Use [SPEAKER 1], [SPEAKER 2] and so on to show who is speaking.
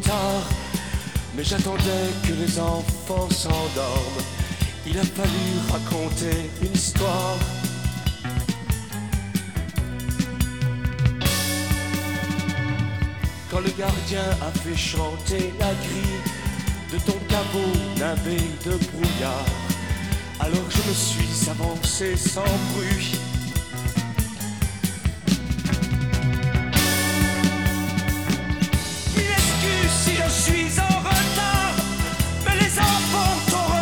[SPEAKER 1] tard, mais j'attendais que les enfants s'endorment. Il a fallu raconter une histoire. Quand le gardien a fait chanter la grille de ton caveau navé de brouillard, alors je me suis avancé sans bruit.